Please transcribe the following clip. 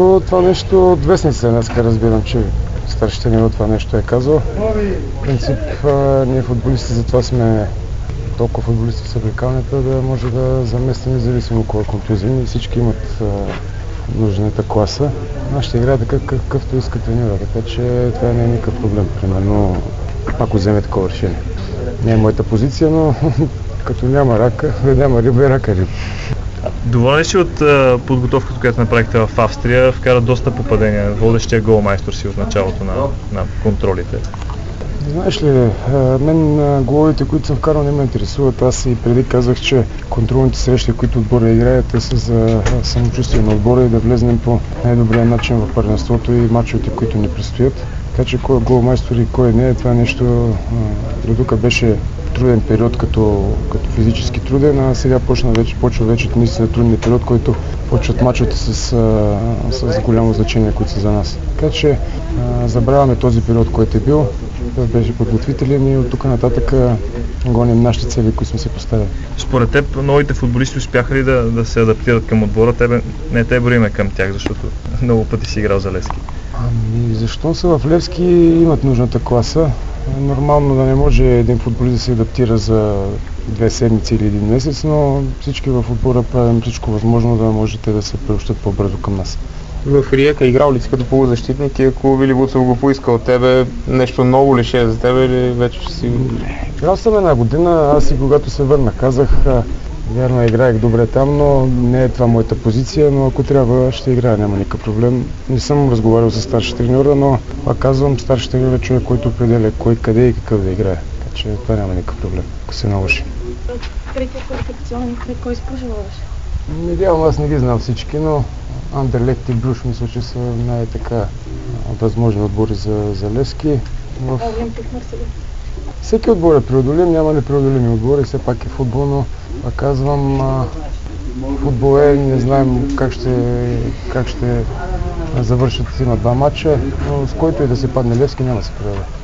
Първо това нещо от вестница днеска разбирам, че старшите ниво това нещо е казал. В принцип ние футболисти затова сме толкова футболисти в съблекалнята, да може да заместим независимо кой е контузивни и всички имат нужната класа. Ще играе какъвто иска треньора, така че това не е никакъв проблем, примерно, ако вземе такова решение. Не е моята позиция, но като няма рака, няма риба и рака риба. Доволен ли си от подготовката, която направихте в Австрия? Вкара доста попадения, водещия голмайстор си от началото на контролите. Знаеш ли, мен головите, които съм вкарал, не ме интересуват. Аз и преди казах, че контролните срещи, които отбора играят, те са за самочувствие на отбора и да влезнем по най-добрия начин в първенството и мачовете, които ни предстоят. Така че кой е голмайстор и кой не е, това нещо дотук беше труден период като физически труден, а сега почва вече наистина труден период, който почват мачовете с голямо значение, които са за нас. Така че забравяме този период, който е бил. Това беше подготвителен и от тук нататък гоним нашите цели, които сме се поставили. Според теб, новите футболисти успяха ли да се адаптират към отбора? Не те броиме към тях, защото много пъти си играл за Левски. Защо са в Левски имат нужната класа? Нормално да не може един футболист да се адаптира за 2 седмици или 1 месец, но всички в отбора правим всичко възможно да можете да се приобщат по-бързо към нас. В Риека играл ли си като полузащитник и ако Вили Буцов го поиска от тебе, нещо ново ли ще е за тебе или вече ще си... Играл съм една година, аз и когато се върна казах, вярно играех добре там, но не е това моята позиция, но ако трябва ще играя, няма никакъв проблем. Не съм разговарял с старши треньора, но пак казвам, старши треньор е човек, който определя кой, къде и какъв да играе. Така че това няма никакъв проблем, ако се наложи. Третия квалификационен кръг, кой си пожелаваш? Идеално аз не ги знам всички, но Андерлехт и Бруш мисля, че са най-така възможни отбори за Левски. Олимпик Марселия. Всеки отбор е преодолим, няма непреодолими отбори, все пак е футбол, но казвам, футбол е, не знаем как ще завършат, има 2 мача, но с който и да се падне Левски няма да се преодолее.